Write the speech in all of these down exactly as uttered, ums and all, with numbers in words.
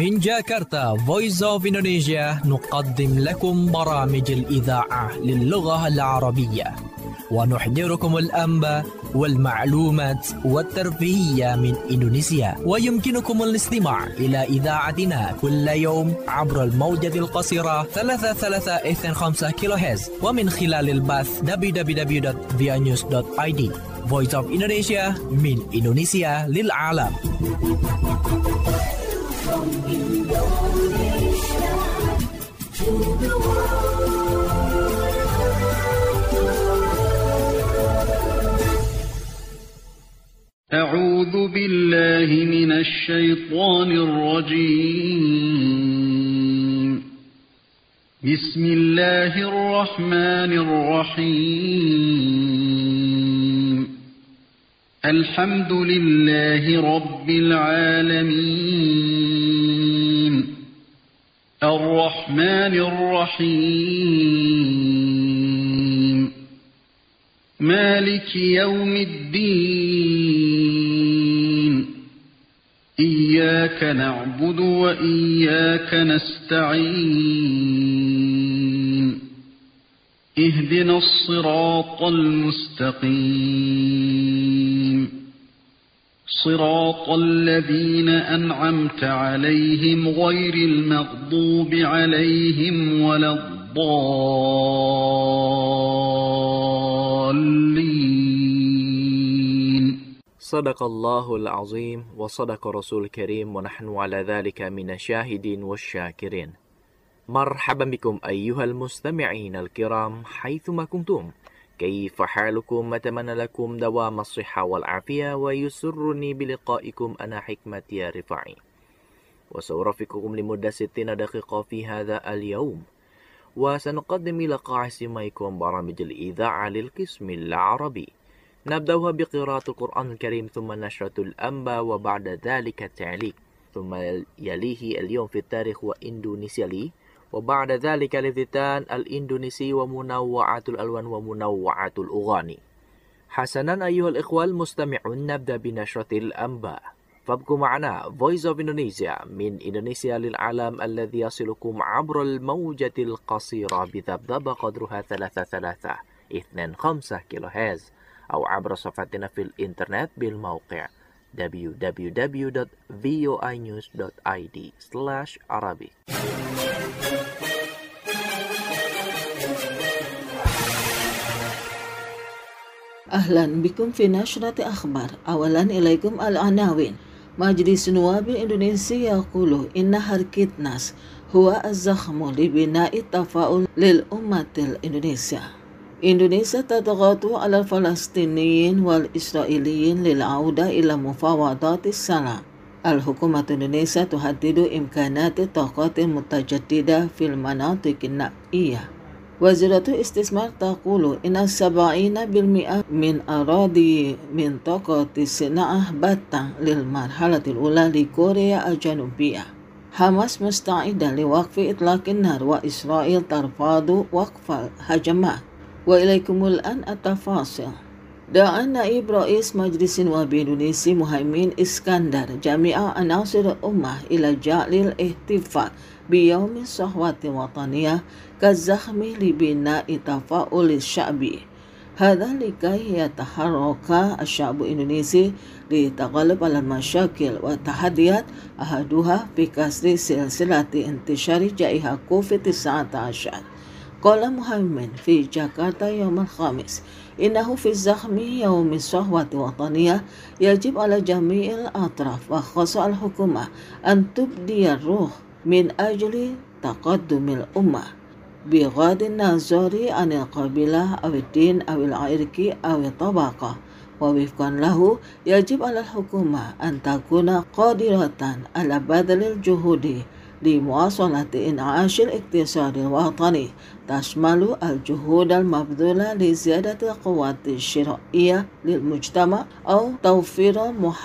من جاكرتا Voice of Indonesia نقدم لكم برامج الإذاعة للغة العربية ونحضركم الأنباء والمعلومات والترفيهية من إندونيسيا. ويمكنكم الاستماع إلى إذاعتنا كل يوم عبر الموجة القصيرة ثلاثة ثلاثة اثنين خمسة كيلو هرتز ومن خلال البث دبليو دبليو دبليو دوت via news دوت آي دي. Voice of Indonesia من إندونيسيا للعالم. From Indonesia to the world. أعوذ بالله من الشيطان الرجيم. بسم الله الرحمن الرحيم. الحمد لله رب العالمين. الرحمن الرحيم. مالك يوم الدين. إياك نعبد وإياك نستعين. اهدنا الصراط المستقيم. صراط الذين أنعمت عليهم غير المغضوب عليهم ولا الضالين. صدق الله العظيم وصدق رسول الكريم ونحن على ذلك من الشاهدين والشاكرين. مرحبا بكم أيها المستمعين الكرام حيثما كنتم. كيف حالكم؟ أتمنى لكم دوام الصحة والعافية ويسرني بلقائكم أنا حكمة يا رفاعي وسأرافقكم لمدة ستين دقيقة في هذا اليوم وسنقدم إلى قاع سماعكم برامج الإذاعة للقسم العربي. نبدأها بقراءة القرآن الكريم ثم نشرة الأنباء وبعد ذلك التعليق ثم يليه اليوم في التاريخ وإندونيسيا لي وبعد ذلك الافتتان الإندونيسي ومنوعات الألوان ومنوعات الأغاني. حسنا أيها الإخوة المستمعون نبدأ بنشرة الأنباء فابقوا معنا Voice of Indonesia من إندونيسيا للعالم الذي يصلكم عبر الموجة القصيرة بذبذبة قدرها ثلاثة ثلاثة اثنين خمسة كيلو هرتز أو عبر صفحتنا في الإنترنت بالموقع دبليو دبليو دبليو دوت فيو آي نيوز دوت آي دي سلاش عربي. أهلا بكم في نشرة أخبار. أولا إليكم العناوين. مجلس نواب إندونيسيا يقول إن حركتناس هو الزخم لبناء التفاؤل للأمة الإندونيسية. إندونيسيا تضغط على الفلسطينيين والإسرائيليين للعودة إلى مفاوضات السلام. الحكومة الإندونيسية تهدد إمكانات الطاقات المتجددة في المناطق النائية. وزارة الاستثمار تقول إن سبعين بالمئة من أراضي منطقة الصناعة باتة للمرحلة الأولى لكوريا الجنوبية. حماس مستعدة لوقف إطلاق النار وإسرائيل ترفض وقف الهجمات. وإليكم الآن التفاصيل. دعا نائب رئيس مجلس نواب إندونيسيا مهيمن إسكندر جميع عناصر الأمة إلى جعل الاحتفال بيوم الصحوة الوطنية كالزخم لبناء تفاؤل الشعبي. هذا لكي يتحرك الشعب الإندونيسي للتغلب على المشاكل والتحديات أحدها في كسر سلسلة انتشار جائحة كوفيد تسعة عشر. قال مهيمن في جاكرتا يوم الخميس إنه في الزخم يوم الصحوة الوطنية يجب على جميع الأطراف وخاصة الحكومة أن تبدي الروح من أجل تقدم الأمة بغض النظر عن القبيلة أو الدين أو العرق أو الطبقة. ووفقا له يجب على الحكومة أن تكون قادرة على بذل الجهود لمواصلة إنعاش الاقتصاد الوطني تشمل الجهود المبذولة لزيادة القوة الشرائية للمجتمع أو توفير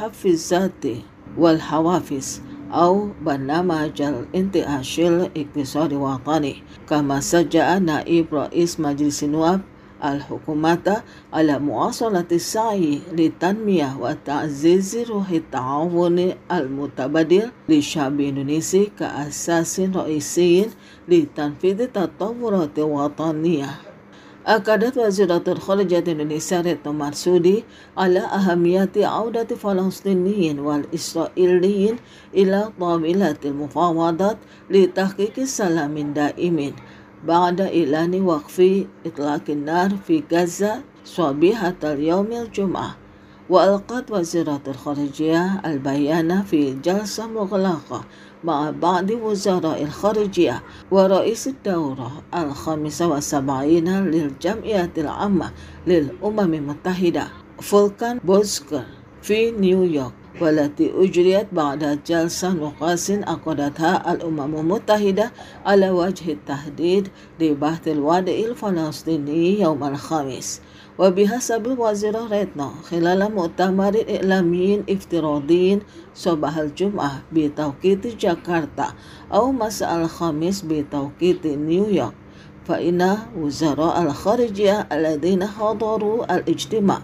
محفزات والحوافز أو برنامج الانتعاش الاقتصادي الوطني. كما شجع نائب رئيس مجلس النواب الحكومة على مواصلة السعي لتنمية وتعزيز روح التعاون المتبادل للشعب الإندونيسي كأساس رئيسي لتنفيذ التطورات الوطنية. أكدت وزيرة الخارجية الإندونيسية ريتنو مرسودي على أهمية عودة الفلسطينيين والإسرائيليين إلى طاولة المفاوضات لتحقيق سلام دائم بعد إعلان وقف إطلاق النار في غزة صبيحة اليوم الجمعة. وألقت وزيرة الخارجية البيان في جلسة مغلقة مع بعض وزراء الخارجية ورئيس الدورة الخامسة والسبعين للجمعية العامة للأمم المتحدة فولكان بوزكر في نيويورك، والتي أجريت بعد جلسة نقاش عقدتها الأمم المتحدة على وجه التحديد لبحث الوضع الفلسطيني يوم الخميس. وبحسب الوزيرة ريتنو خلال مؤتمر إعلامي افتراضي صباح الجمعة بتوقيت جاكرتا أو مساء الخميس بتوقيت نيويورك، فإن وزراء الخارجية الذين حضروا الاجتماع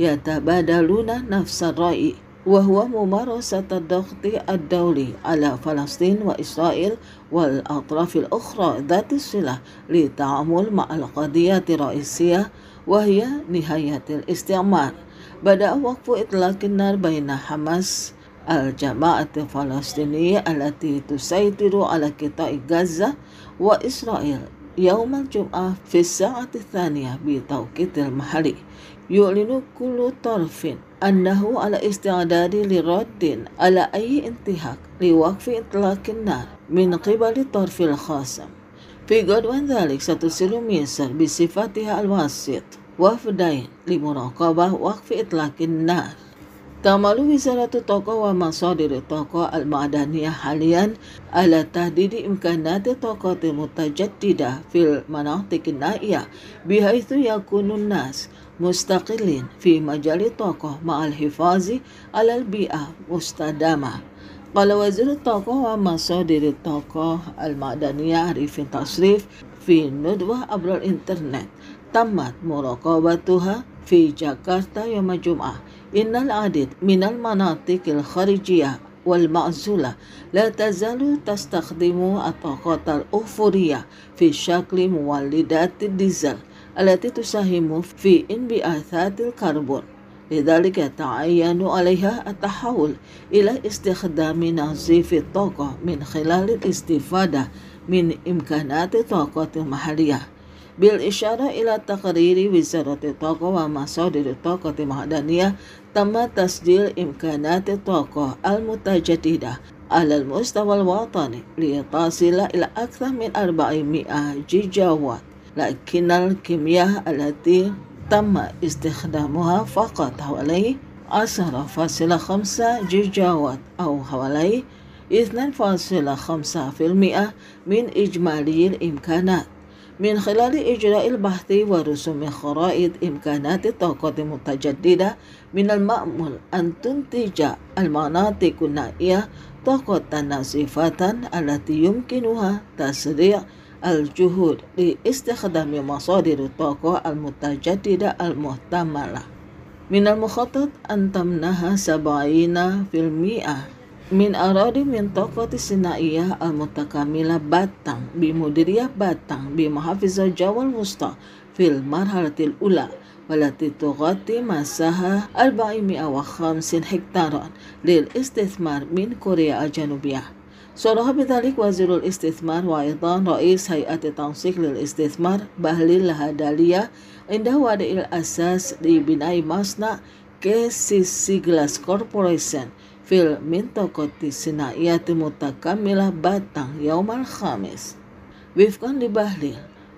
يتبادلون نفس الرأي، وهو ممارسة الضغط الدولي على فلسطين وإسرائيل والأطراف الأخرى ذات الصلة للتعامل مع القضية الرئيسية وهي نهاية الاستعمار. بدأ وقف إطلاق النار بين حماس الجماعة الفلسطينية التي تسيطر على قطاع غزة وإسرائيل يوم الجمعة في الساعة الثانية بتوقيت المحلي. يعلن كل طرف أنه على استعداد لرد على أي انتهاك لوقف إطلاق النار من قبل الطرف الخاصم. في غض ذلك سترسل مصر بصفتها الواسط وفدين لمراقبة وقف إطلاق النار. تعمل وزارة الطاقة ومصادر الطاقة المعدنية حاليا على تحديد إمكانات الطاقة المتجددة في المناطق النائية بحيث يكون الناس مستقلين في مجال الطاقة مع الحفاظ على البيئة مستدامة. قال وزير الطاقة ومصادر الطاقة المعدنية عارف تصريف في ندوة عبر الإنترنت تمت مراقبتها في جاكرتا يوم الجمعة إن العديد من المناطق الخارجية والمعزولة لا تزال تستخدم الطاقة الأحفورية في شكل مولدات الديزل التي تساهم في انبعاثات الكربون، لذلك يتعين عليها التحول إلى استخدام نظيف الطاقة من خلال الاستفادة من إمكانات الطاقة المحلية. بالإشارة إلى تقرير وزارة الطاقة ومصادر الطاقة المعدنية، تم تسجيل إمكانات الطاقة المتجددة على المستوى الوطني لتصل إلى أكثر من أربعمائة جيجا وات، لكن الكمية التي تم استخدامها فقط حوالي عشرة فاصلة خمسة جيجا وات أو حوالي اثنين فاصلة خمسة بالمئة من إجمالي الإمكانات. من خلال إجراء البحث ورسوم خرائط إمكانات الطاقة المتجددة، من المأمول أن تنتج المناطق النائية طاقة نظيفة التي يمكنها تسريع الجهود لاستخدام مصادر الطاقة المتجددة المحتملة. من المخطط أن تمنح سبعين بالمئة من أراضي منطقة الثنائية المتكاملة باتان بمديرية باتان بمحافظة جاوا الوسطى في المرحلة الأولى، والتي تغطي مساحة أربعمائة وخمسين هكتارا للاستثمار من كوريا الجنوبية. صرح بذلك وزير الاستثمار وأيضا رئيس هيئة تنسيق للاستثمار بهليل الهدالية عند وضع الأساس لبناء مصنع كي سي سي Glass Corporation في المنطقة الثنائية المتكاملة باتان يوم الخميس. وفقا لبهليل،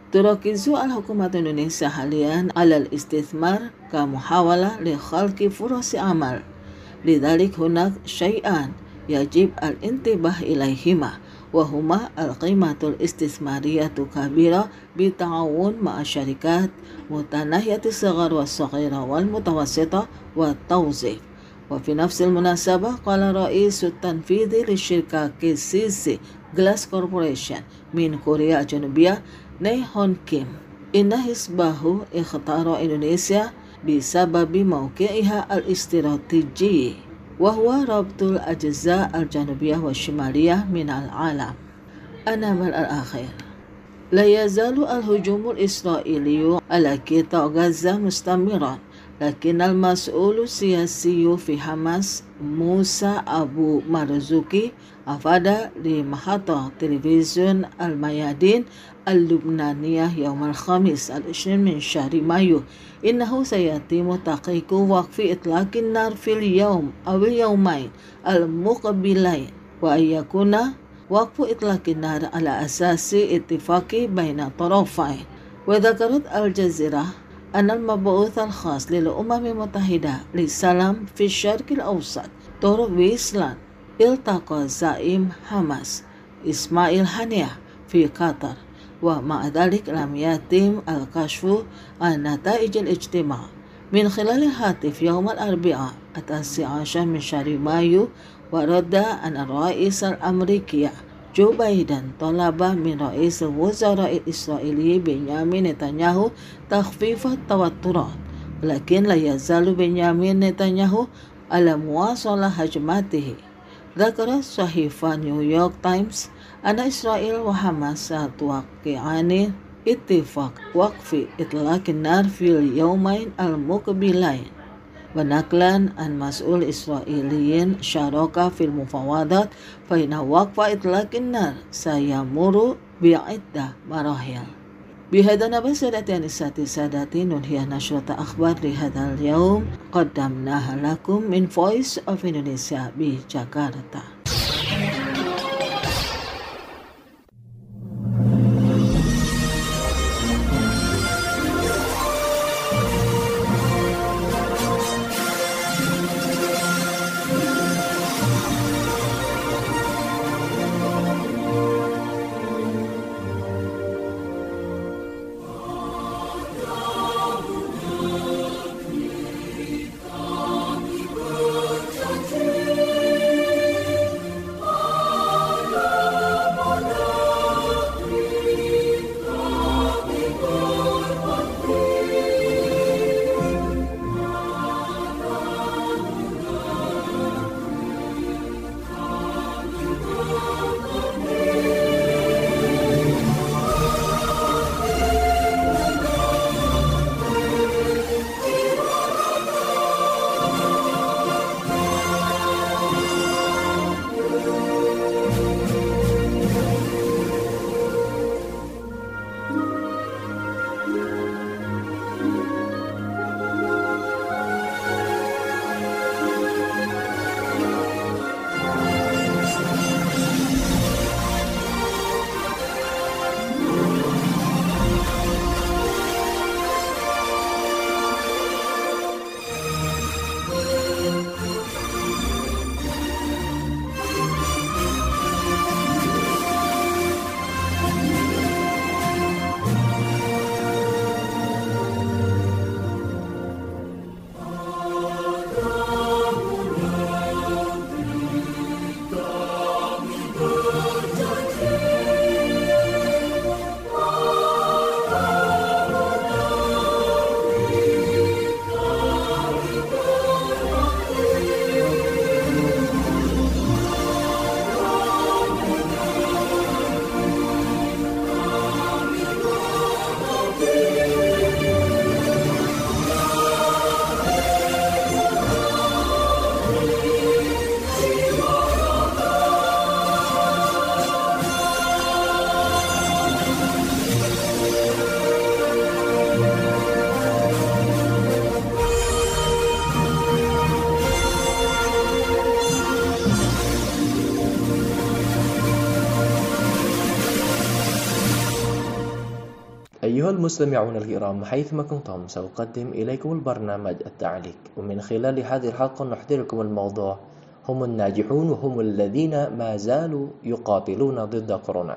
تركز الحكومة الإندونيسية حاليا على الاستثمار كمحاولة لخلق فرص عمل، لذلك هناك شيئان يجب الانتباه إليهما، وهما القيمة الاستثمارية الكبيرة بالتعاون مع الشركات متناهية الصغر والصغيرة والمتوسطة والتوظيف. وفي نفس المناسبة قال رئيس التنفيذي للشركة كي سي سي Glass Corporation من كوريا الجنوبية ني هون كيم Inna hisbahu ikhtara Indonesia bisababi mawqi'iha al-istiratiji wa huwa rabtul ajza' al-janubiyah wa shimaliyah min al-alam. Anamal al-akhir. La yazalu al-hujumul isra'iliyu ala qita' Gaza mustamiran, lakin al-mas'ulu siyasiyu fi Hamas Musa Abu Marzuki afada li mahata television al-Mayadin al-Lubnaniyah yawm al-Khamis al-ishrin min syahri Mayu innahu sayatimu taqiqu waqfi itlaqin nar fil yawm aw yawmain al-muqabilain wa ayyakuna waqfu itlaqin nar ala asasi ittifaqi baina tarafain. Wa dhakarat al-Jazeera أن المبعوث الخاص للأمم المتحدة للسلام في الشرق الأوسط تور ويسلاند التقى زعيم حماس إسماعيل هنية في قطر، ومع ذلك لم يتم الكشف عن نتائج الاجتماع. من خلال الهاتف يوم الأربعاء التاسع عشر من شهر مايو ورد أن الرئيس الأمريكي جو بايدن طلب من رئيس الوزراء الإسرائيلي بنيامين نتنياهو تخفيف التوترات، ولكن لا يزال بنيامين نتنياهو على مواصلة هجماته. ذكر صحيفة نيويورك تايمز أن إسرائيل وحماس ستوقعان اتفاق وقف إطلاق النار في اليومين المقبلين. ونقلا عن مسؤول إسرائيلي شارك في المفاوضات فإن وقف إطلاق النار سيمر بعدة مراحل. بهذا نبأ سادتي أنساتي سادتي ننهي نشرة أخبار لهذا اليوم قدمناها لكم من Voice of Indonesia بجاكرتا. أيها المستمعون الكرام حيثما كنتم سأقدم إليكم البرنامج التعليق، ومن خلال هذه الحلقة نحضركم الموضوع هم الناجحون وهم الذين ما زالوا يقاتلون ضد كورونا.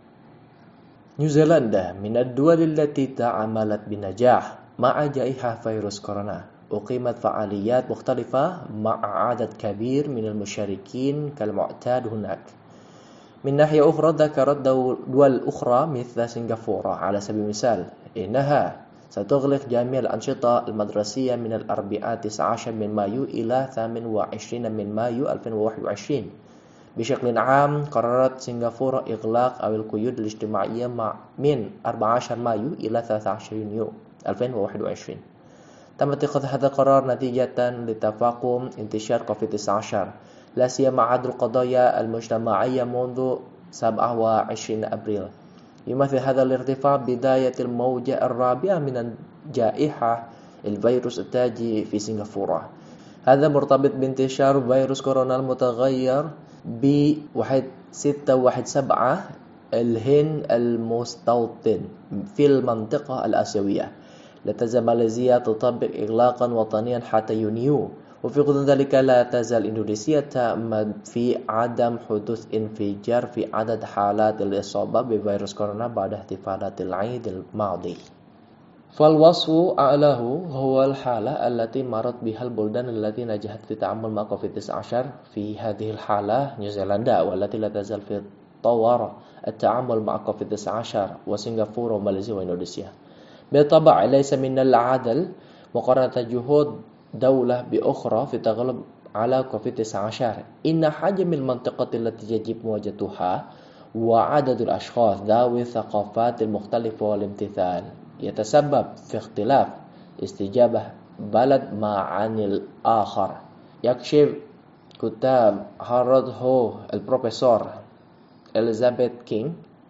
نيوزيلندا من الدول التي تعاملت بنجاح مع جائحة فيروس كورونا، أقيمت فعاليات مختلفة مع عدد كبير من المشاركين كالمعتاد هناك. من ناحية أخرى ذكرت دول أخرى مثل سنغافورة على سبيل المثال إنها ستغلق جميع الأنشطة المدرسية من الأربعاء تسعة عشر من مايو إلى ثمانية وعشرين من مايو ألفين وواحد وعشرين. بشكل عام قررت سنغافورة إغلاق أو القيود الاجتماعية من أربعة عشر مايو إلى ثلاثة عشر يونيو ألفين وواحد وعشرين. تم اتخاذ هذا القرار نتيجة لتفاقم انتشار كوفيد تسعة عشر لا سيما عدد القضايا المجتمعية منذ سبعة وعشرين أبريل. يمثل هذا الارتفاع بداية الموجة الرابعة من جائحة الفيروس التاجي في سنغافورة. هذا مرتبط بانتشار فيروس كورونا المتغير ب ستة واحد سبعة الهند المستوطن في المنطقة الآسيوية. لا تزال ماليزيا تطبق إغلاقا وطنيا حتى يونيو، وفي غضون ذلك لا تزال إندونيسيا تأمل في عدم حدوث انفجار في عدد حالات الإصابة بفيروس كورونا بعد احتفالات العيد الماضي. فالوصف أعلاه هو الحالة التي مرت بها البلدان التي نجحت في التعامل مع كوفيد تسعة عشر. في هذه الحالة نيوزيلندا والتي لا تزال في طور التعامل مع كوفيد تسعة عشر، وسنغافورة وماليزيا وإندونيسيا. بالطبع ليس من العدل مقارنة جهود دولة بأخرى في التغلب على كوفيد تسعة عشر. إن حجم المنطقة التي يجب مواجهتها وعدد الأشخاص ذوي الثقافات المختلفة والامتثال يتسبب في اختلاف استجابة بلد مع عن الآخر. يكشف كتاب هارولد هو البروفيسور إليزابيث كينغ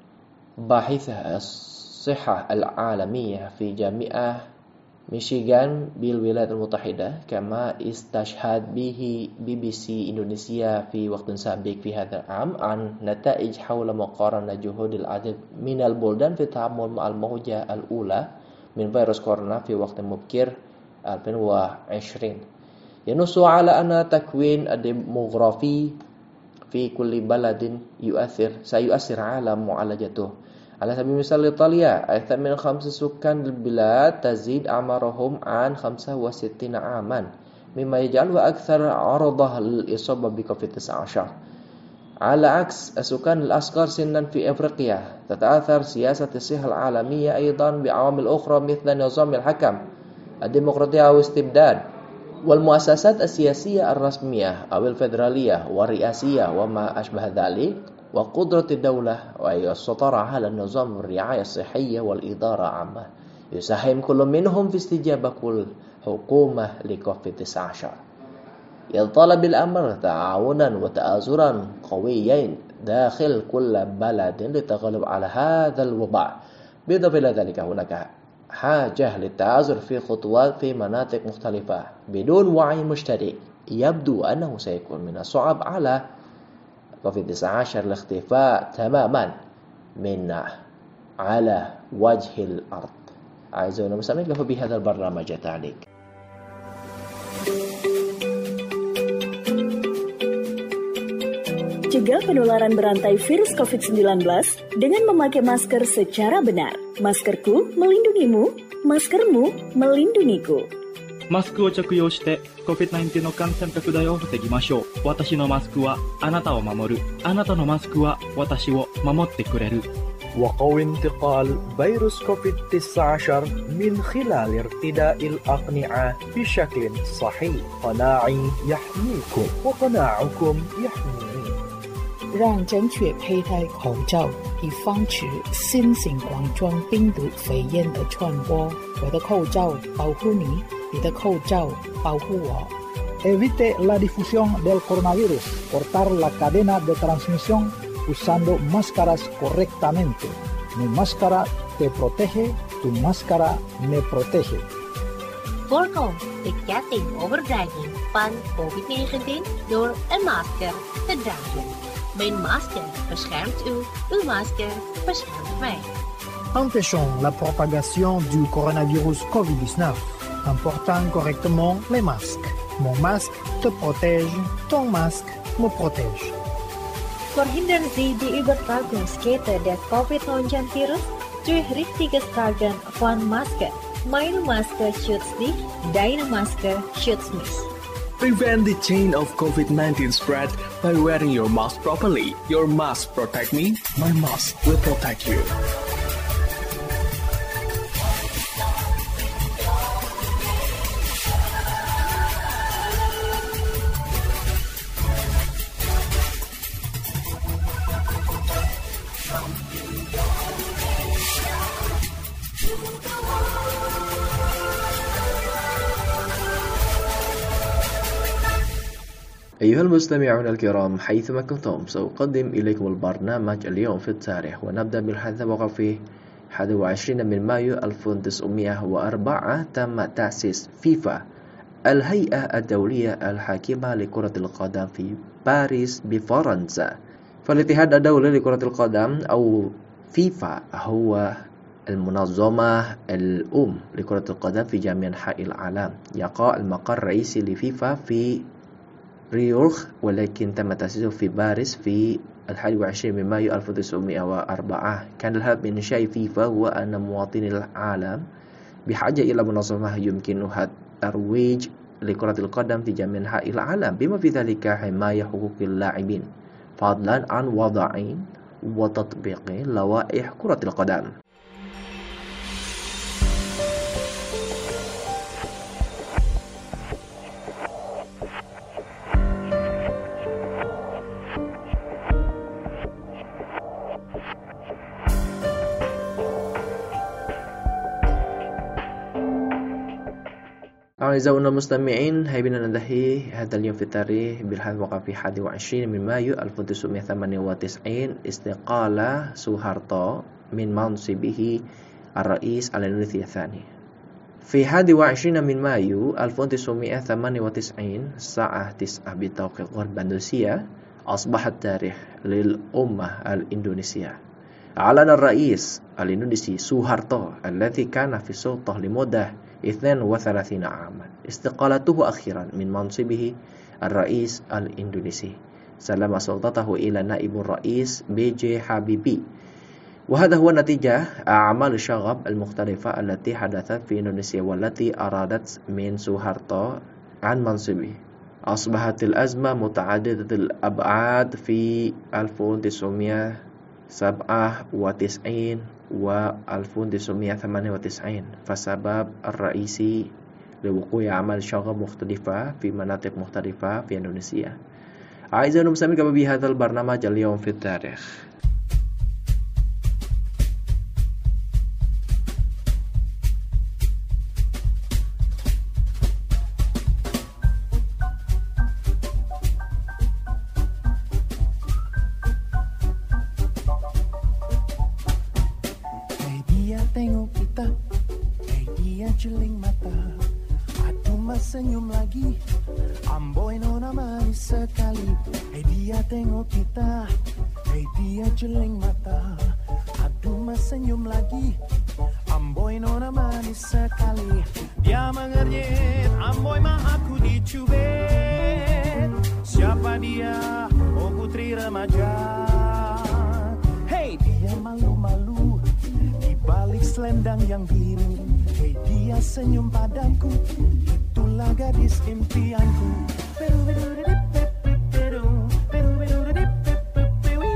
باحثة الصحة العالمية في جامعة ميشيغان بالولايات المتحدة، كما استشهد به بي بي سي إندونيسيا في وقت سابق في هذا العام عن نتائج حول مقارنة جهود العديد من البلدان في التعامل مع الموجة الأولى من فيروس كورونا في وقت مبكر ألفين وعشرين. ينص على أن تكوين الديموغرافي في كل بلد يؤثر سيؤثر على معالجته. على سبيل المثال إيطاليا أكثر من خمس سكان البلاد تزيد أعمارهم عن خمسة وستين عاما، مما يجعلها أكثر عرضة للإصابة بكوفيد تسعة عشر. على عكس السكان الأصغر سنا في أفريقيا، تتأثر سياسة الصحة العالمية أيضا بعوامل أخرى مثل نظام الحكم، الديمقراطية أو الاستبداد، والمؤسسات السياسية الرسمية أو الفيدرالية والرئاسية وما أشبه ذلك، وقدرة الدولة والسيطرة على النظام الرعاية الصحية والإدارة عامة. يساهم كل منهم في استجابة كل حكومة لكوفيد تسعة عشر. يتطلب الأمر تعاونا وتآزرا قويين داخل كل بلد للتغلب على هذا الوباء. بالإضافة إلى ذلك هناك حاجة للتآزر في خطوات في مناطق مختلفة. بدون وعي مشترك يبدو أنه سيكون من الصعب على كوفيد تسعة عشر الاختفاء تماما من على وجه الأرض. أعزائنا المستمعين، كفى بهذا البرنامج تعليق. Cegah penularan berantai virus covid sembilan belas dengan memakai masker secara benar. Maskerku melindungimu, maskermu melindungiku. マスクを着用して コビッドナインティーン の感染拡大を防ぎましょう。私のマスクはあなたを守る。あなたのマスクは私を守ってくれる。 وقوي انتقال فيروس كوفيد تسعة عشر من خلال ارتداء الأقنعة بشكل صحيح. قناعي يحميكم وقناعكم يحميني. 让正确佩戴口罩，以防止新型冠状病毒肺炎的传播。我的口罩保护你，你的口罩保护我。 Evite la difusión del coronavirus. Cortar la cadena de transmisión usando máscaras correctamente. Mi máscara te protege, tu máscara me protege. Voorkom de ketting overdraging van covid negentien door een masker te dragen. Mijn masker beschermt u, uw masker beschermt mij. Empêchons la propagation du coronavirus covid dix-neuf en portant correctement les masques. Mon masque te protège, ton masque me protège. Verhindern Sie die Übertragungskette des covid neunzehn virus durch richtiges Tragen von Maske. Meine Maske schützt dich, deine Maske schützt mich. Prevent the chain of covid nineteen spread by wearing your mask properly. Your mask protect me, my mask will protect you. أيها المستمعون الكرام حيثما كنتم سأقدم إليكم البرنامج اليوم في التاريخ ونبدأ بالحديث وقفه واحد وعشرين من مايو ألف وتسعمائة وأربعة تم تأسيس فيفا الهيئة الدولية الحاكمة لكرة القدم في باريس بفرنسا. فالاتحاد الدولي لكرة القدم أو فيفا هو المنظمة الأم لكرة القدم في جميع أنحاء العالم. يقع المقر الرئيسي لفيفا في ريوخ، ولكن تم تأسيسه في باريس في الحادي والعشرين من مايو ألف وتسعمائة وأربعة. كان الهدف من إنشاء فيفا هو أن مواطني العالم بحاجة إلى منظمة يمكنها الترويج لكرة القدم في جميع أنحاء العالم، بما في ذلك حماية حقوق اللاعبين فضلا عن وضع وتطبيق لوائح كرة القدم. أعزائنا المستمعين، هيبنا ننتهي هذا اليوم في التاريخ بالحديث وقع في واحد وعشرين من مايو ألف وتسعمائة وثمانية وتسعين استقال سوهارتو من منصبه الرئيس الإندونيسي الثاني. في واحد وعشرين من مايو ألف وتسعمائة وثمانية وتسعين الساعة تسعة بتوقيت غرب أندونيسيا أصبح التاريخ للأمة الإندونيسية. أعلن الرئيس الإندونيسي سوهارتو الذي كان في السلطة لمدة اثنين وثلاثين عاما استقالته أخيرا من منصبه الرئيس الإندونيسي، سلم سلطته إلى نائب الرئيس بي جي حبيبي. وهذا هو نتيجة أعمال الشغب المختلفة التي حدثت في إندونيسيا والتي أرادت من سوهارتو عن منصبه. أصبحت الأزمة متعددة الأبعاد في ألف وتسعمائة وسبعة وتسعين و ألف وتسعمائة وثمانية وتسعين، فالسبب الرئيسي لوقوع أعمال شغب مختلفة في مناطق مختلفة في إندونيسيا. أعزائنا المستمعين، كما بهذا البرنامج اليوم في التاريخ. Tengok kita, hey dia jeling mata, aduh mas senyum lagi, amboi nona manis sekali. Hey dia tengok kita, hey dia jeling mata, aduh mas senyum lagi, amboi nona manis sekali. Dia mengernyit, amboi mah aku dicubit. Siapa dia? Oh putri remaja. Hey dia malu-malu balik selendang yang biru. Hey dia senyum padaku, itulah gadis impianku. Peru peru dip peru peru peru dip peru.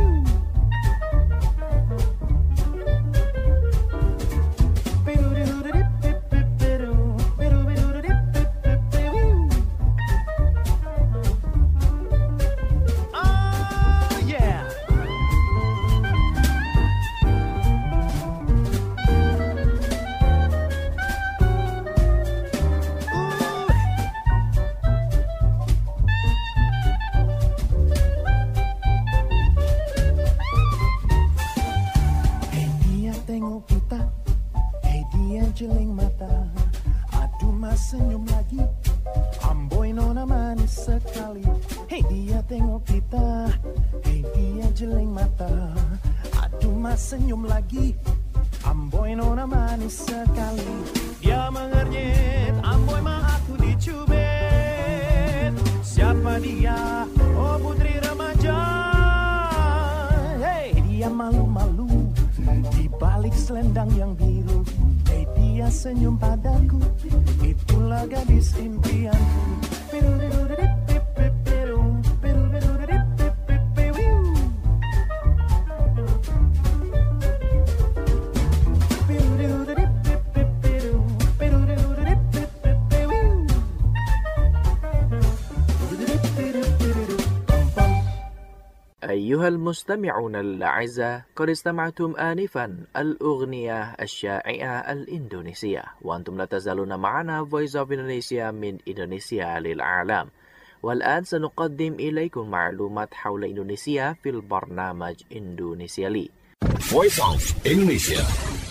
Peru peru dip peru peru peru dip peru. Oh yeah. Jeling mata, aduh mas senyum lagi, amboi nona manis sekali. Hey dia tengok kita, hey dia jeling mata, aduh mas senyum lagi, amboi nona manis sekali. Dia mengernyit, amboi mah aku dicubit. Siapa dia? Oh putri remaja. Hey dia malu-malu di balik selendang yang biru. Hey dia senyum padaku, itulah gadis impianku. Peru peru dip peru peru peru dip peru. Peru peru dip peru peru peru dip peru. أيها المستمعون الأعزاء، قد استمعتم آنفا الأغنية الشائعة الإندونيسية، وأنتم لا تزالون معنا Voice of Indonesia من إندونيسيا للعالم. والآن سنقدم إليكم معلومات حول إندونيسيا في البرنامج إندونيسيا لي. Voice of Indonesia.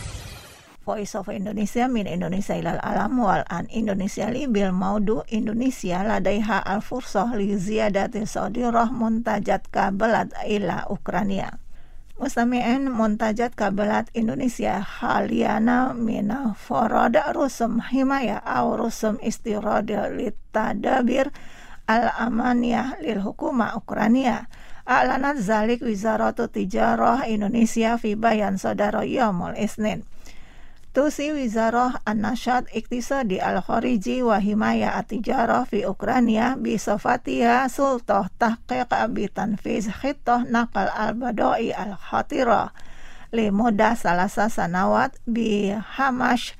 Voice of Indonesia min Indonesia ilal alam wal an Indonesia li bil maudu Indonesia ladaiha al fursah li ziyadati sadirah muntajat kabelat ila Ukraina. Mustami'in muntajat kabelat Indonesia haliana mina farada rusum himaya aw rusum istirada litadabir al-amaniyah lil hukuma Ukraina. A'lanat zalik Wizaratu Tijarah Indonesia fi bayan sodara yaumul isnin. Tusi Wizarah An-Nasyad Iktisadi Al-Khariji wa Himaya At-Tijarah fi Ukraina bi safatiha sultah tahqiq bi tanfiz khittah naqal al-badai al-khatira li mudah salasa sanawat bi hamash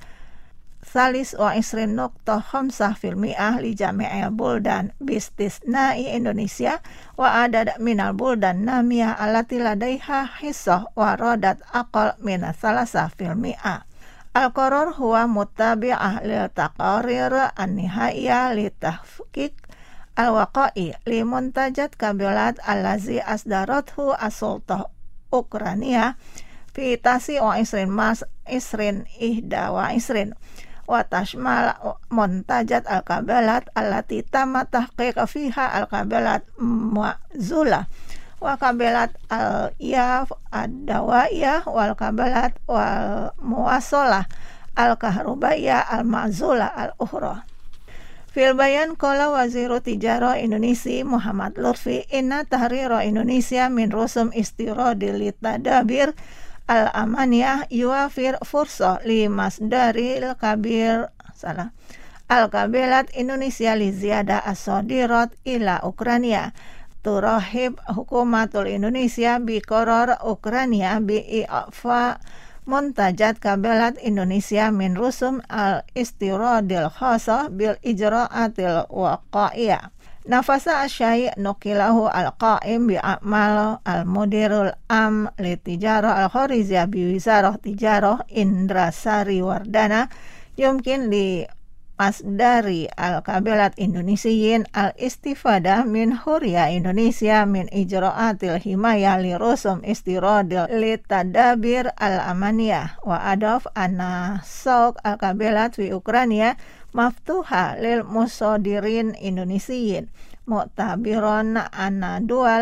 salis wa isrin nukta khamsah fil mi'ah li jami'il buldan bistisna'i Indonesia wa adad minal buldan namiyah alati ladaiha hissah wa radat aqal mina salasa fil mi'ah. Al-Qarar huwa muttabi'ah lil taqarir an-nihaiyah li tahqiq al-waqa'i li muntajat kabilat allazi asdarathu as-sultah Ukraina fi tasi wa isrin mas isrin ihda wa isrin wa tashmal muntajat al-kabilat allati tamma tahqiq fiha al-kabilat ma'zulah wa kabilat al-iyaf ad-dawaiyah wal kabilat wal muwasalah al-kahrubaiyah al-ma'zulah al-ukhra. Fil bayan qala waziru tijarah Indonesia Muhammad Lutfi inna tahrira Indonesia min rusum istiradi litadabir al-amaniyah yuafir fursah li masdaril kabir salah al-kabilat Indonesia li ziyada as-sadirat ila Ukraina. Turahib hukumatul Indonesia bi qarar Ukraina bi i'fa muntajat kabilat Indonesia min rusum al-istiradil khasah bil ijra'atil waqa'iyah. Nafasa asyai nukilahu al-qa'im bi a'mal al-mudirul am li tijarah al-khariziyah bi wizarah tijarah Indrasari Wardana yumkin li Masdari al-kabilat Indonesiyin al-istifada min hurya Indonesia min ijra'atil himayah li rusum istiradil li tadabir al-amaniyah wa adaf anna sawq al-kabilat fi Ukraina maftuha lil musodirin Indonesiyin mu'tabiron anna dual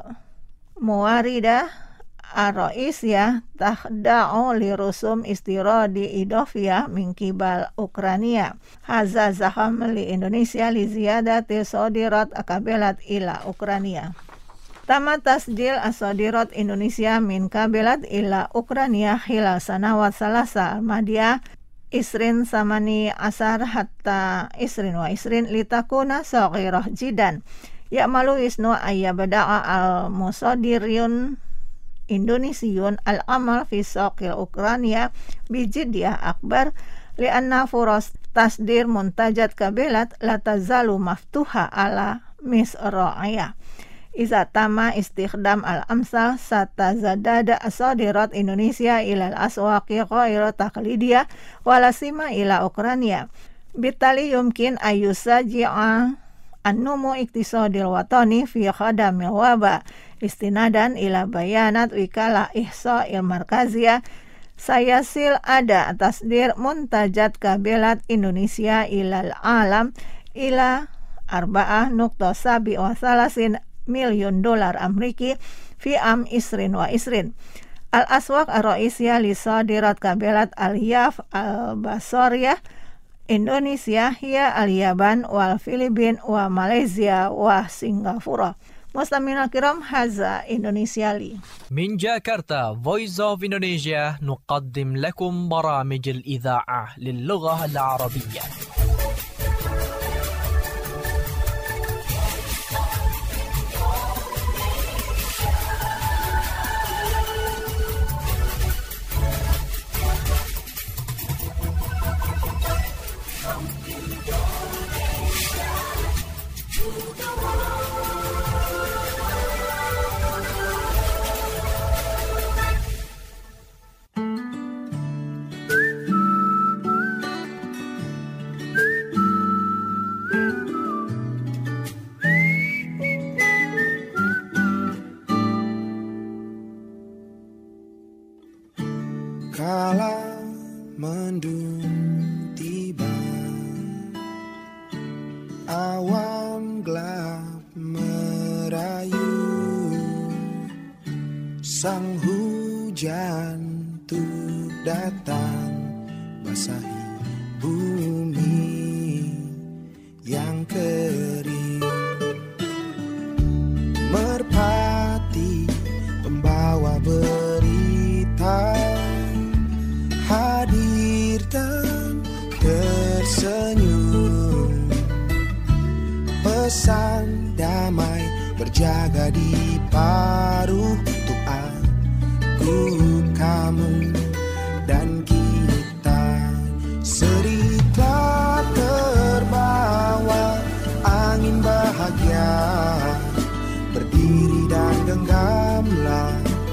al-muwaridah ar-ra'isyah takhda'u li rusum istiradi idofiyah min kibal Ukraina. Haza zaham li Indonesia li ziyadati sodirat akabelat ila Ukraina. Tama tasjil as-sodirat Indonesia min kabelat ila Ukraina hilal sanawat salasa al-madiyah isrin samani asar hatta isrin wa isrin litakuna saghirah jidan. Ya'malu isnu ayyabada'a al-musadiriyun Indonesiun al-amal fi saqil Ukraina bijidyah akbar lianna furas tasdir muntajat kabilat la tazalu maftuha ala misra'iyah. Iza tama istikhdam al-amsal satazadada asadirat Indonesia ilal aswaqi ghairu taqlidiyah walasima ila Ukraina. Bitali yumkin ayusaji'a an-numu iktisadil watani fi khadamil waba istinadan ila bayanat wikala ihsa'il markaziyah sayasil ada tasdir muntajat kabilat Indonesia ilal alam ila arba'ah nukta sabi wa salasin milyun dolar Ameriki fi am isrin wa isrin. Al-aswaq ar-ra'isiyah li sadirat kabilat al-yaf al-basariyah Indonesia hiya al-Yaban wal Filipin wa Malaysia wa Singapura. Muslimin al-kiram haza Indonesia li. من جاكرتا Voice of Indonesia نقدم لكم برامج الإذاعة للغة العربية. tiba, awan gelap merayu, sang hujan tuh datang basahi bumi yang kering. Merpati pembawa berita hadir dan tersenyum, pesan damai berjaga di paruh untuk aku, kamu, dan kita. Cerita terbawa angin bahagia, berdiri dan genggamlah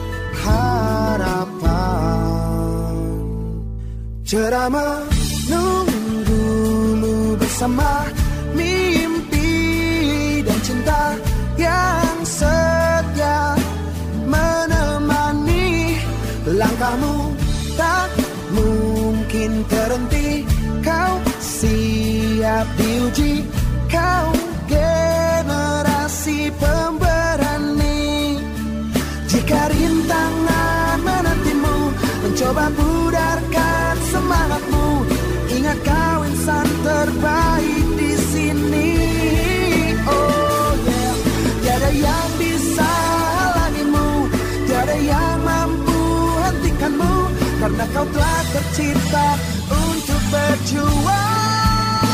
harapan. Ceramah nunggumu bersama mimpi dan cinta yang setia menemani langkahmu, tak mungkin terhenti. Kau siap diuji, kau generasi pemberani. Jika rintangan menantimu, mencoba pudarkan semangatmu. Ingat kau insan terbaik di sini. Oh yeah, tiada yang bisa halangimu, tiada yang mampu hentikanmu, karena kau telah tercipta untuk berjuang.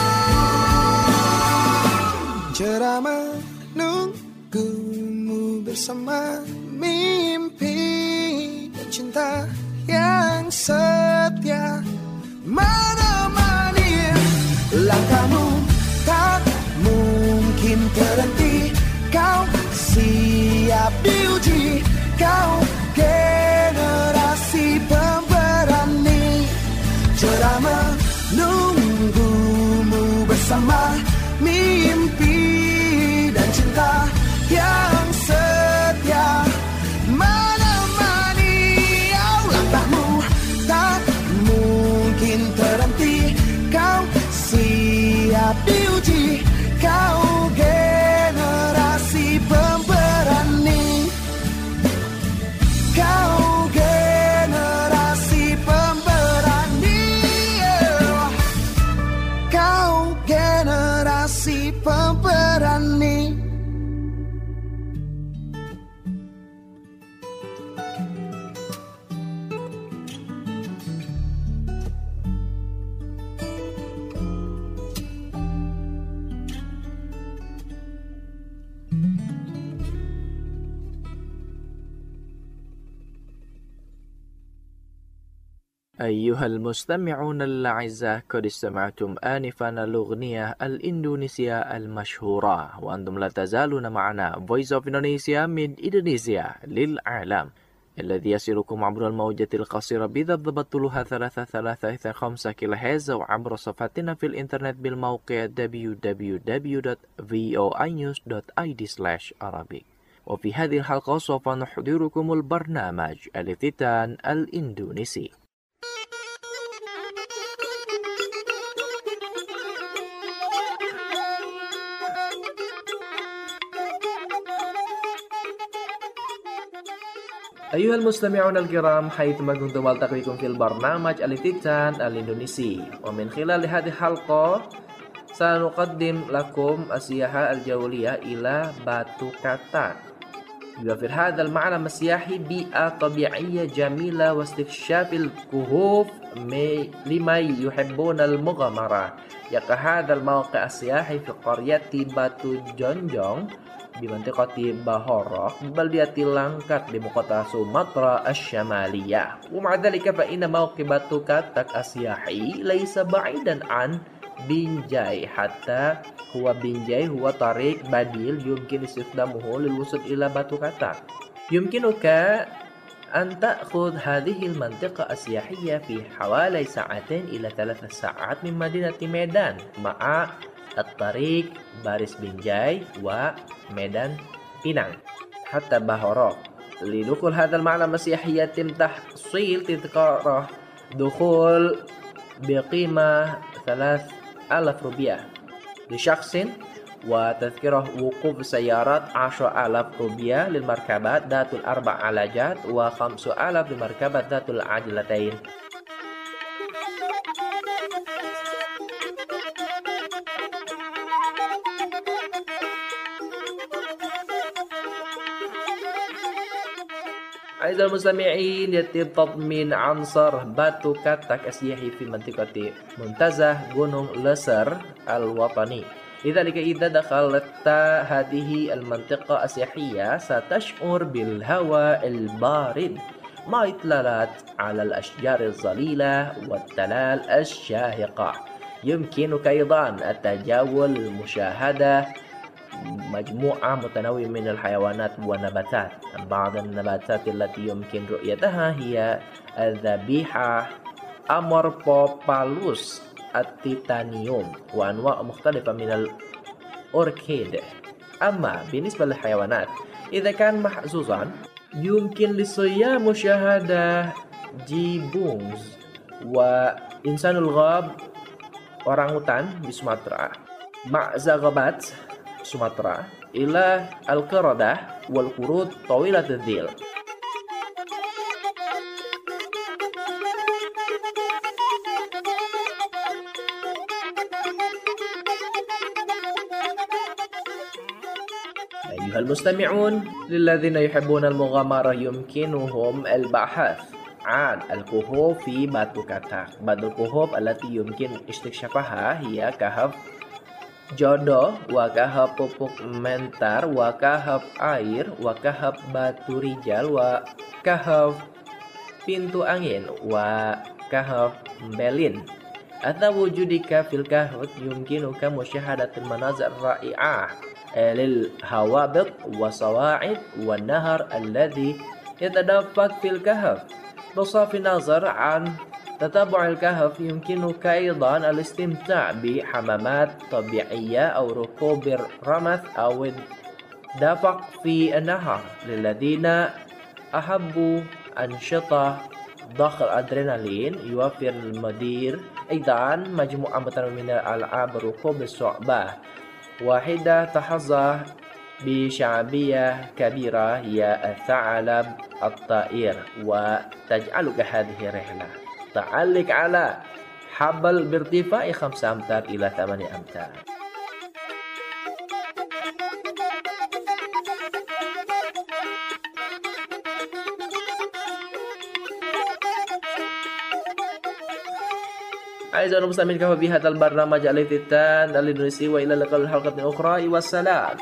Ceramah nunggumu bersama mimpi dan cinta yang setia menemani langkahmu, tak mungkin terhenti. Kau siap diuji, kau generasi pemberani. Ceramah nunggumu bersama mimpi dan cinta yang setia menemani. Oh, langkahmu tak mungkin terhenti. Kau siap diuji, kau generasi pemberani. Kau generasi pemberani. Kau generasi pemberani. أيها المستمعون الأعزاء، قد استمعتم آنفا الأغنية الإندونيسية المشهورة، وأنتم لا تزالون معنا Voice of Indonesia من إندونيسيا للعالم، الذي يصلكم عبر الموجة القصيرة بضبط طولها ثلاثة ثلاثة خمسة كيلو هرتز، أو عبر صفحتنا في الإنترنت بالموقع دبليو دبليو دبليو دوت فوي نيوز دوت آي دي سلاش عربي. وفي هذه الحلقة سوف نحضركم البرنامج الافتتان الإندونيسي. أيها المستمعون الكرام، حيثما كنتم ألتقيكم في البرنامج الافتتان الإندونيسي، ومن خلال هذه الحلقة سنقدم لكم السياحة الجولية إلى باتو كاتا. يوفر هذا المعلم السياحي بيئة طبيعية جميلة واستكشاف الكهوف لمن يحبون المغامرة. يقع هذا الموقع السياحي في قرية باتو جونجong di منطقة باهورة ببلدية لانكات بمقاطعة سومطرة الشمالية. ومع ذلك فإن موقع باتو كاتاك السياحي ليس بعيدا عن بنجاي، حتى هو بنجاي هو طريق بديل يمكن استخدامه للوصول إلى باتو كاتاك. يمكنك أن تأخذ هذه المنطقة السياحية في حوالي ساعتين إلى ثلاث ساعات من مدينة ميدان مع الطريق باريس بنجاي وميدان بينang حتى باهورة. لدخول هذا المعلم السياحي يتم تحصيل تذكرة دخول بقيمة ثلاث آلاف روبية لشخص وتذكرة وقوف سيارات عشرة آلاف روبية للمركبات ذات الأربع علاجات وخمس آلاف للمركبات ذات العجلتين. أعزائي المستمعين، يتم تضمين عنصر باتو كاتاك السياحي في منطقة منتزه Gunung Leser الوطني. لذلك إذا دخلت هذه المنطقة السياحية ستشعر بالهواء البارد مع إطلالات على الأشجار الظليلة والتلال الشاهقة. يمكنك أيضا التجول لمشاهدة مجموعة متنوعة من الحيوانات والنباتات. بعض النباتات التي يمكن رؤيتها هي الذبيحة أموربوبالوس التيتانيوم وأنواع مختلفة من الأوركيد. أما بالنسبة للحيوانات، إذا كان محظوظا يمكن للسياح مشاهدة جيبونز وإنسان الغاب orangutan di Sumatera مع زغبات سومطرة إلى القردة والقرود طويلة الذيل. أيها المستمعون، للذين يحبون المغامرة يمكنهم البحث عن الكهوف في باتو كاتاك. بعض الكهوف التي يمكن استكشافها هي كهف Jodoh, wakahap pupuk mentar, wakahap air, wakahap batu rijal, wakahap pintu angin, wakahap belin. Atau wujudika fil kahf yumkinuka musyahadatul manazir ra'i'ah lil hawabit wasawa'id wan nahar alladhi yatadaffaq fil kahf. بصرف النظر عن تتبع الكهف يمكنك أيضا الاستمتاع بحمامات طبيعية أو ركوب الرمث أو الدفق في النهر. للذين أحبوا أنشطة ضخ الأدرينالين يوفر المدير أيضا مجموعة متنوعة من الألعاب ركوب الصعبة. واحدة تحظى بشعبية كبيرة هي الثعلب الطائر وتجعلك هذه الرحلة تعلق على حبل بارتفاع خمسة أمتار إلى ثمانية أمتار. أعزائي المستمعين، كفى بهذا البرنامج الافتتان الإندونيسي، وإلى اللقاء الحلقة الأخرى والسلام.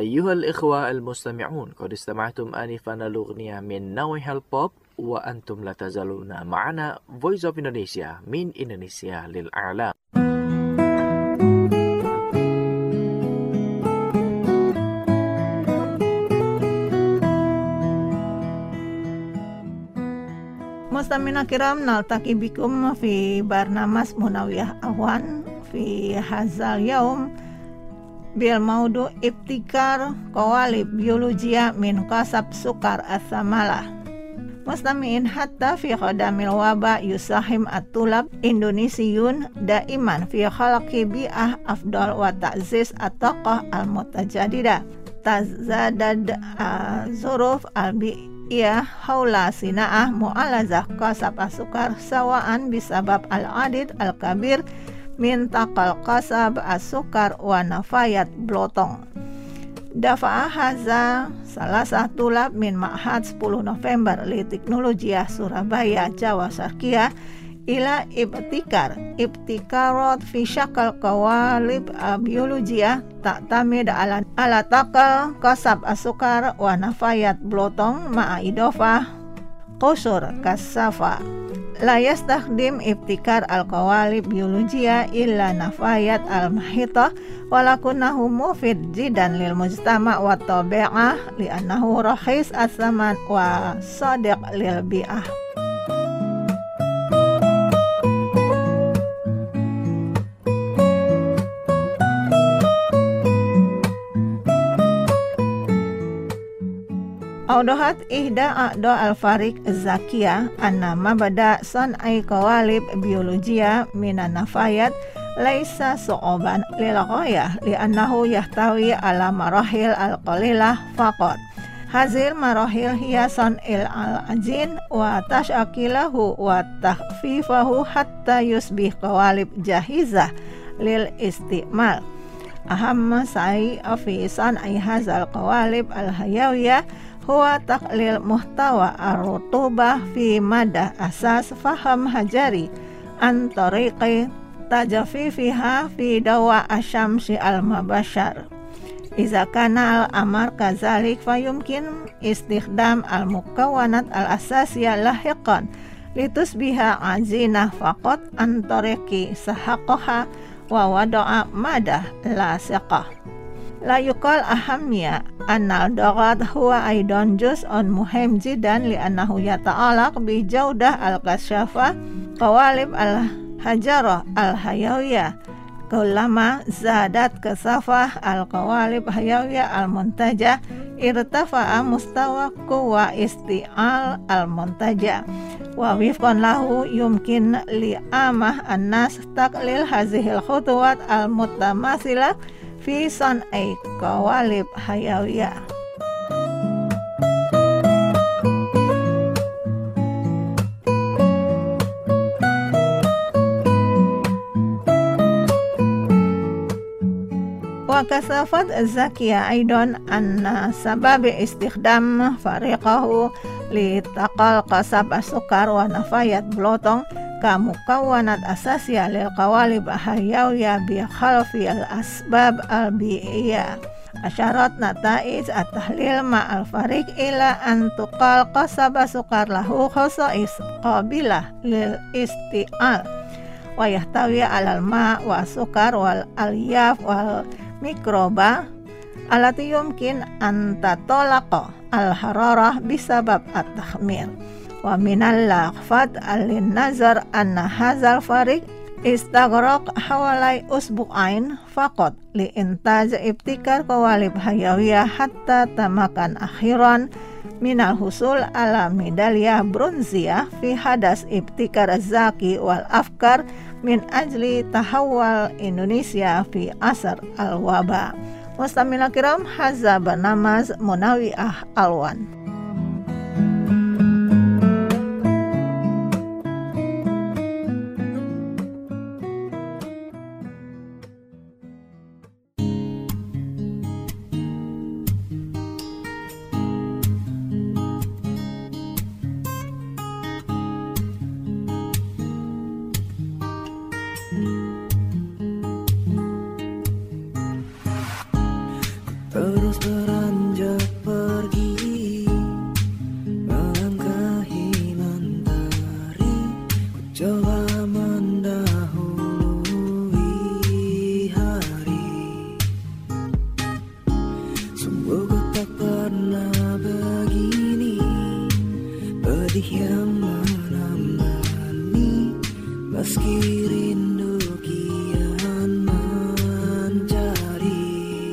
أيها الإخوة المستمعون، قد استمعتم آنفا الأغنية من نوع البوب، وأنتم لا تزالون معنا Voice of Indonesia من إندونيسيا للأعلام. Mustamina kiram, naltaki bikum fi barnamas munawiyah awan fi hazal yaum bil maudu ibtikar qawalib biologia min qasab sukar as-samala. Mustamiin hatta fi khadamil waba yusahim at-tulab Indonesiyun daiman fi khalaqi bi'ah afdal wa ta'ziz at-taqah al-mutajadida tazadad zuruf al-bi'iyah haula sina'ah mu'alazah qasab as-sukar sawaan bisabab al-adid al-kabir min taqal qasab as-sukar wa nafayat blotong. Dafa'a haza salah satu lab min Ma'had sepuluh November li Teknologiah Surabaya Jawa Sarkia ila ibtikar ibtikarot fi syakal qawalib biologia ta'tamid ala ala taqal qasab as-sukar wa nafayat blotong ma'a idofah qusur kasafa. La yastakhdim ibtikar al-qawalib biologia illa nafayat al-mahita walakunnahu mufid jidan lil mujtama' wa tabi'ah li'annahu rahis as-saman wa sadiq lil bi'ah. Audohat ihda a'da al-farik zakia anna mabada san'ai qawalib biologia minan nafayat laisa su'oban lil ghayah li'annahu yahtawi ala marahil al-qalilah faqat. Hazil marahil hiya san'il al-ajin wa tashakilahu wa takhfifahu hatta yusbih qawalib jahizah lil istimal. Ahamma sa'i fi san'ai hazal qawalib al-hayawiyah huwa taqlil muhtawa ar-rutubah fi madah asas faham hajari an tariqi tajafifiha fi dawa asyamsi al-mabashar. Iza kana al-amar kazalik fayumkin istikhdam al-mukawanat al-asasiyah lahiqan litusbiha azinah faqat an tariqi sahaqaha wa wada'a madah lasiqah. La yuqal ahamnya annal darat huwa aidan juz'un muhim jiddan li'annahu yata'alaq bi jaudah al-kasyafa qawalib al-hajarah al-hayawiyah kullama zadat kasafah al-qawalib hayawiyah al-muntaja irtafa'a mustawa quwa isti'al al-muntaja wa wifqan lahu yumkin li'amah an-nas taqlil hazihil khutuwat al-mutamathilah fi san'ai qawalib hayawiyah. Wa kasafat zakia aidan anna sabab istikhdam fariqahu li taqal qasab as-sukar wa nafayat blotong kamukawanat asasiyah lil qawalib hayawiyah bi khalfi al-asbab al-bi'iyah. Asyarat nataiz at-tahlil ma'al farik ila an tuqal qasaba sukar lahu khasa'is qabilah lil isti'al wa yahtawi alal ma' wa sukar wal aliyaf wal mikroba alati yumkin an tatolaqa al-hararah bisabab at-tahmir. Wa minal laqfat alin nazar anna hazal farik istaghraq hawalai usbu'ain faqat li intaj ibtikar qawalib hayawiyah hatta tamakan akhiran minal husul ala medaliyah bronziyah fi hadas ibtikar zaki wal afkar min ajli tahawal Indonesia fi asar al-waba. Mustamina kiram, haza bernamaz Munawiyah Alwan. Terus coba mendahului hari. Sungguh ku tak pernah begini, pedih yang menemani, meski rindu kian mencari.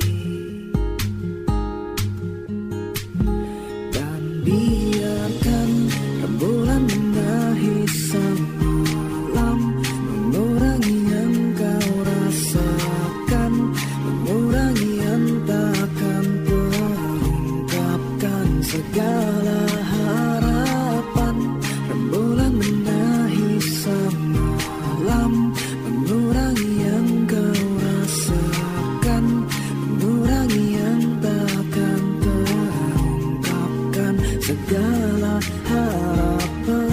Dan biarkan rembulan menahi sang malam, mengurangi yang kau rasakan, mengurangi yang takkan terungkapkan segala harapan. Rembulan menahi sang malam, mengurangi yang kau rasakan, mengurangi yang takkan terungkapkan segala harapan.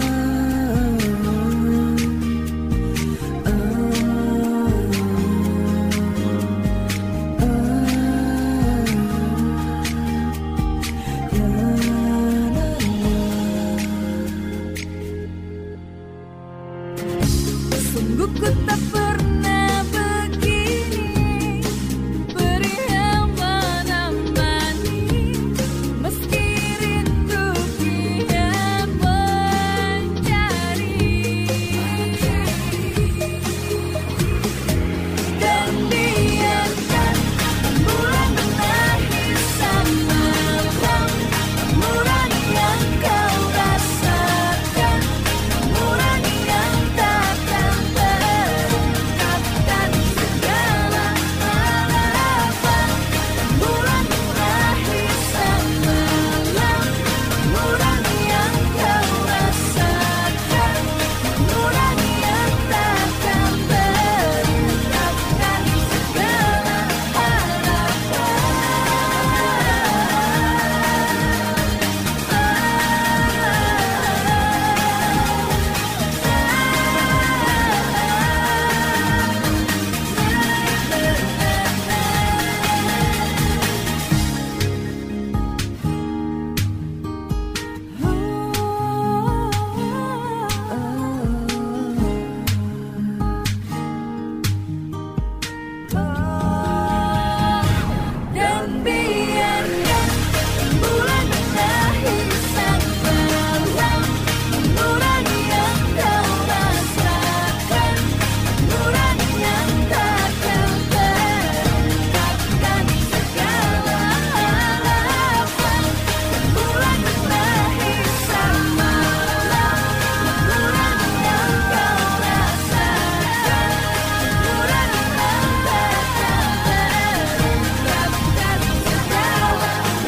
Sungguh ku tak pernah begini, beri yang menemani, meski rindu kian mencari. Dan biarkan bulan menahi sang malam, mengurangi yang kau rasakan, mengurangi yang takkan terungkapkan segala harapan. Bulan menahi sang malam, mengurangi yang kau rasakan, mengurangi yang takkan terungkapkan segala Dan biarkan bulan menahi sang malam, mengurangi yang kau rasakan, mengurangi yang takkan terungkapkan segala harapan. Bulan menahi sang malam, mengurangi yang kau rasakan, mengurangi yang takkan terungkapkan segala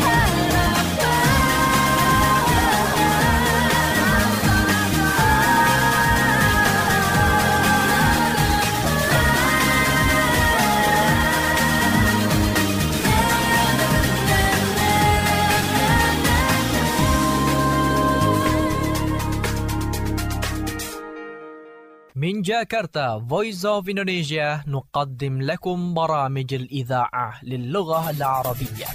من جاكرتا Voice of Indonesia نقدم لكم برامج الإذاعة للغة العربية.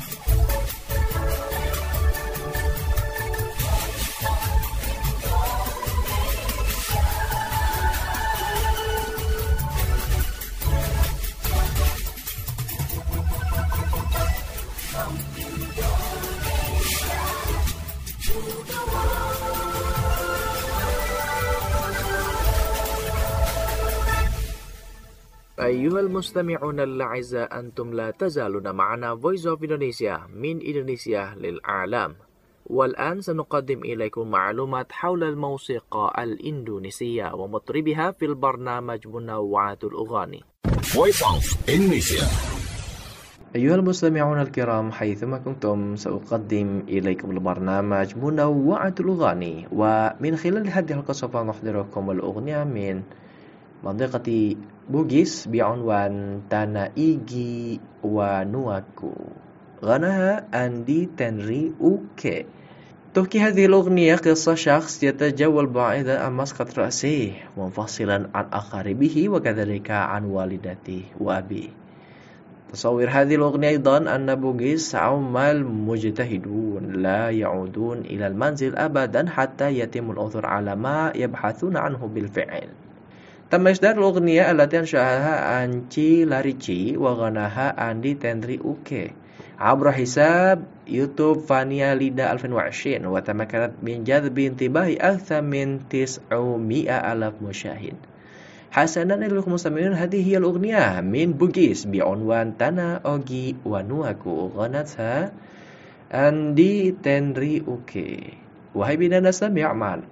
أيها المستمعون الأعزاء، أنتم لا تزالون معنا Voice of Indonesia من إندونيسيا للعالم. والآن سنقدم إليكم معلومات حول الموسيقى الإندونيسية ومطربها في البرنامج منوعات الأغاني. Voice of Indonesia. أيها المستمعون الكرام، حيثما كنتم سأقدم إليكم البرنامج منوعات الأغاني، ومن خلال هذه الحلقة سوف نحضركم الأغنية من منطقة بوغيس بعنوان تانا إيجي ونواكو، غناها أندي تنري أوكي. تحكي هذه الأغنية قصة شخص يتجول بعيدا عن مسقط رأسه، منفصلا عن أقاربه وكذلك عن والدته وأبيه. تصور هذه الأغنية أيضا أن بوغيس عمال مجتهدون لا يعودون إلى المنزل أبدا حتى يتم العثور على ما يبحثون عنه بالفعل. تم إصدار الأغنية التي أنشأها أنشي لاريتشي وغناها أندي تندري أوكي عبر حساب يوتيوب فانيا ليدا ألفين وعشرين، وتمكنت من جذب انتباه أكثر من تسعمائة ألف مشاهد. حسنا أيها المستمعون، هذه هي الأغنية من بوغيس بعنوان تانا أوغي ونواكو، غنتها أندي تندري أوكي. وهي بنا نستمع معا.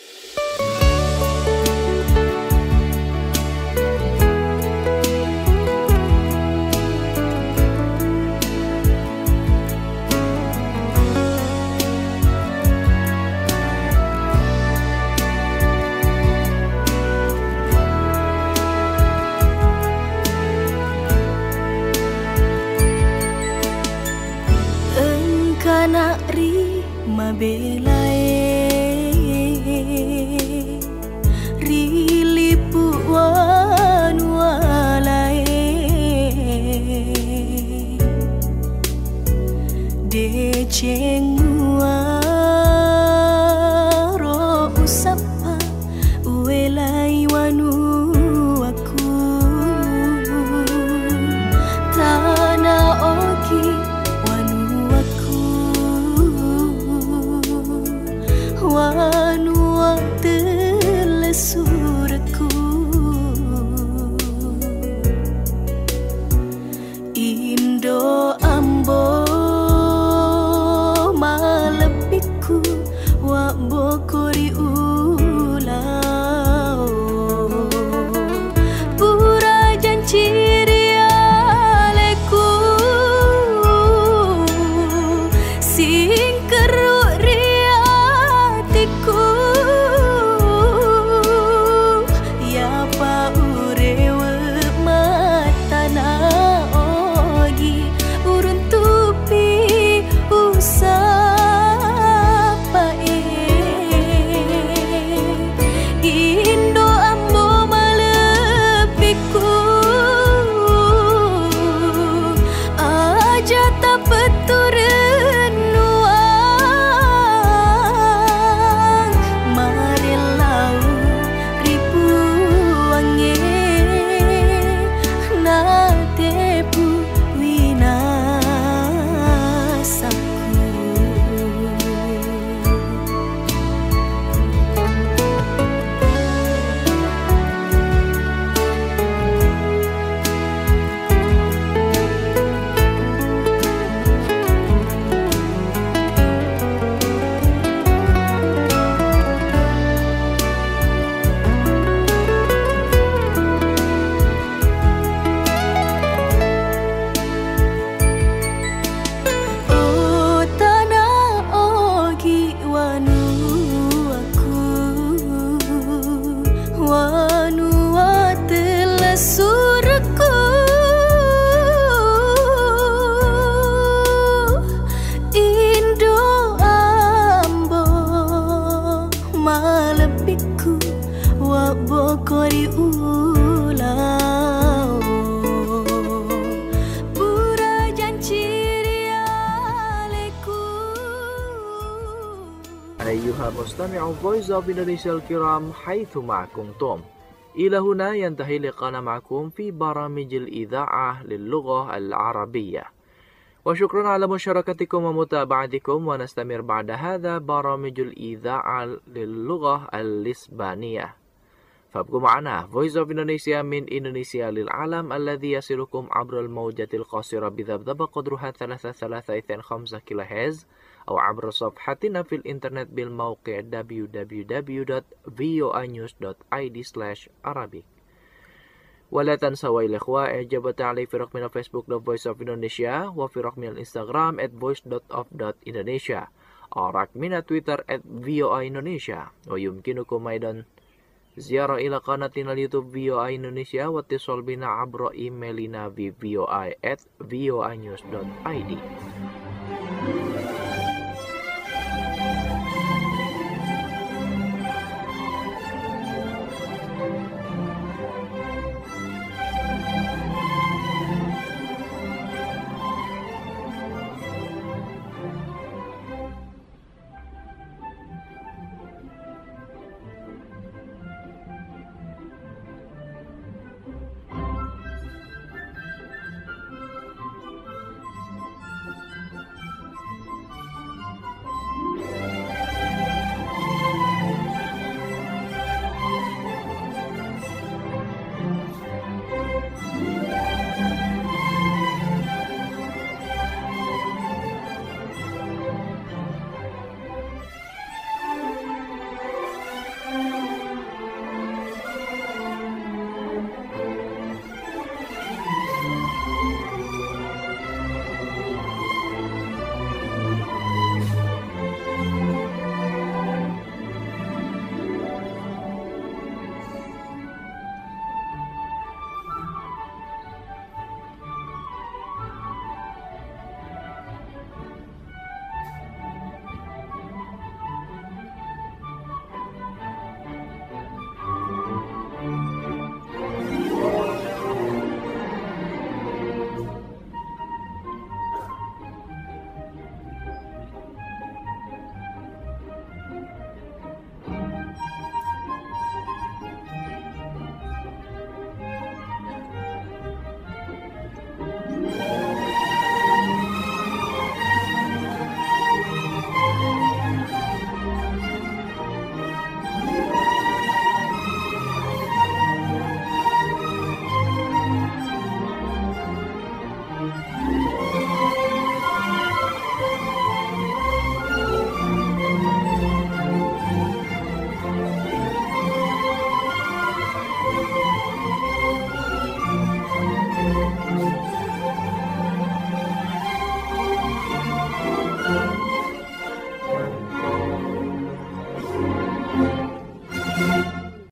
Mabelai rilipu wanualai decengua ro usapa uelai wanu aku tana oki wanua telesurku Indo ambo malepiku wa bokori ulau pura janci rialeku sing keru أيها المستمع Voice of Indonesia الكرام حيثما كنتم، إلى هنا ينتهي لقاءنا معكم في برامج الإذاعة للغة العربية، وشكرا على مشاركتكم ومتابعتكم. ونستمر بعد هذا برامج الإذاعة للغة الإسبانية، فابقوا معنا. Voice of Indonesia من إندونيسيا للعالم الذي يصلكم عبر الموجة القصيرة بذبذبة قدرها ثلاثة ثلاثة اثنين خمسة كيلو هرتز، أو عبر صفحتنا في الإنترنت بالموقع دبليو دبليو دبليو دوت فيو آي نيوز دوت آي دي سلاش عربي. ولا تنسوا الإخوة إعجاب وتعليق في رقم الفيسبوك The Voice of Indonesia، وفي رقم الإنستغرام at voice dot of dot indonesia، أو رقمنا تويتر at فيو آي Indonesia. ويمكنكم أيضا زيارة إلى قناتنا اليوتيوب فيو آي Indonesia واتصال بنا عبر إيميلنا في فيو آي at فيو آي نيوز دوت آي دي.